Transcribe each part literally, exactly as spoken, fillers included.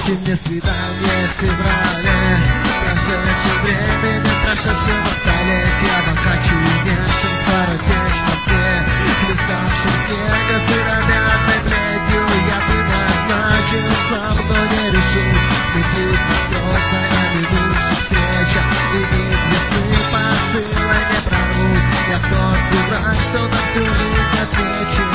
Назначьте мне свидание в феврале. Прошедшее время, не прошедшего столетия. Богаче нежен скоротечно мне, хлеставшим снега сыромятной плетью. Я бы назначил сам, но не решусь. Летит звездная минувших встреча, и неизвестные посылы не прорвусь. Я тот дурак, что на всю жизнь отвечу.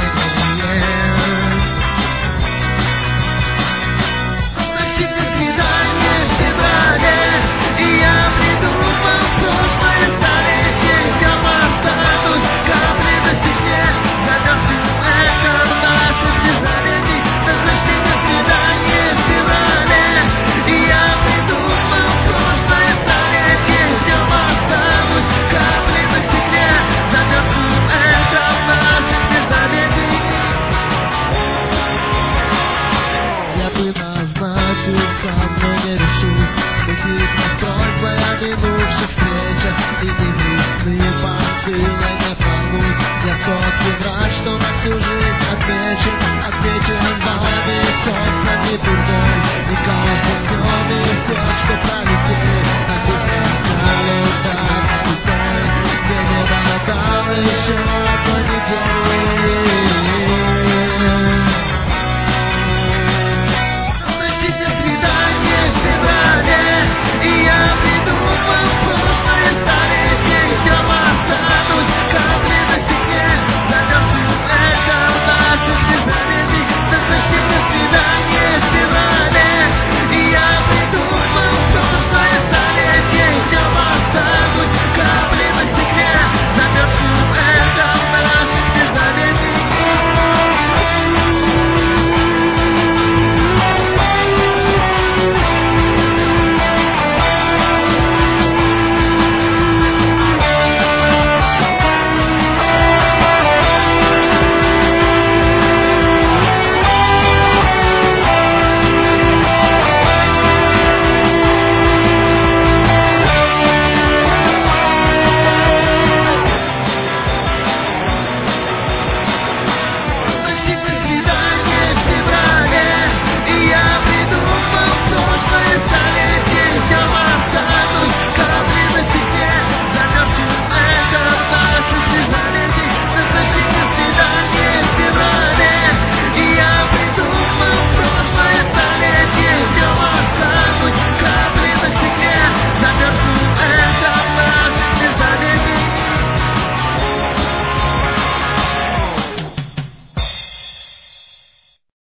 Минувших встречах и неизвестные посылы не порвусь. Я тот дурак, что на всю жизнь отвечен, отвечен вами, собственный дурной. И каждым днем и все, что правильно.